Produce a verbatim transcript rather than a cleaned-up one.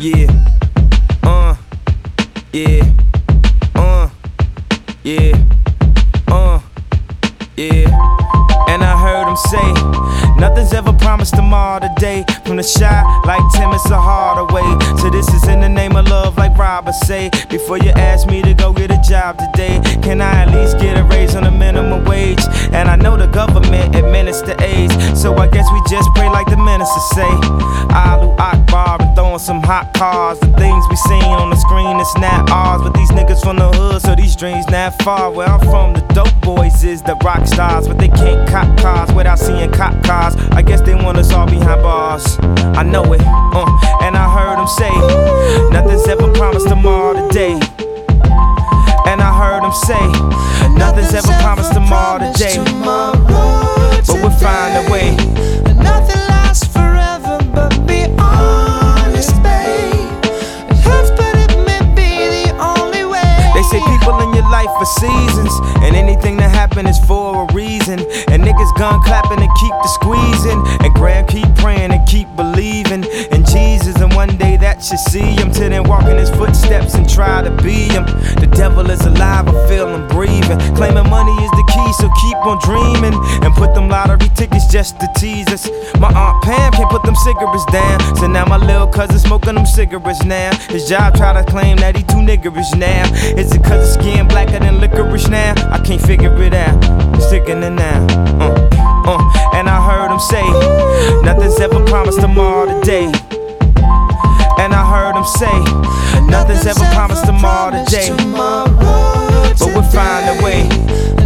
Yeah, uh, yeah, uh, yeah, uh, yeah. And I heard him say, nothing's ever promised tomorrow today. From the shy like Tim, it's a harder way. So this is in the name of love like Robert say. Before you ask me to go get a job today, can I at least get a raise on the minimum wage? And I know the government administer AIDS, so I guess we just pray like the minister say. Allahu Akbar and throwing some hot cars. The things we seen on the screen, it's not ours. But these niggas from the hood, so these dreams not far. Where I'm from, the dope boys is the rock stars, but they can't cop cars without seeing cop cars. I guess they want us all behind bars. I know it, uh, and I heard him say, nothing's ever promised tomorrow today. And I heard him say, nothing's ever promised tomorrow today, but we'll find a way. Nothing lasts forever, but be honest, babe. It hurts, but it may be the only way. They say people in your life for seasons, and anything that happen is for a reason. And niggas gun clapping and keep the squeezing, and Graham keep praying and keep believing in Jesus. And one day that should see him, till then walk in his footsteps and try to be him. The devil is alive, I feel him breathing. Claiming money is the key, so keep on dreaming. And put them lottery tickets just to tease us. My Aunt Pam can't put them cigarettes down, so now my little cousin smoking them cigarettes now. His job try to claim that he too niggerish now. Is it cause his skin blacker than licorice now? I can't figure it out, sticking it now. Uh, uh, and I heard him say, nothing's ever promised tomorrow today. And I heard him say, nothing's ever promised tomorrow today, but we'll find a way.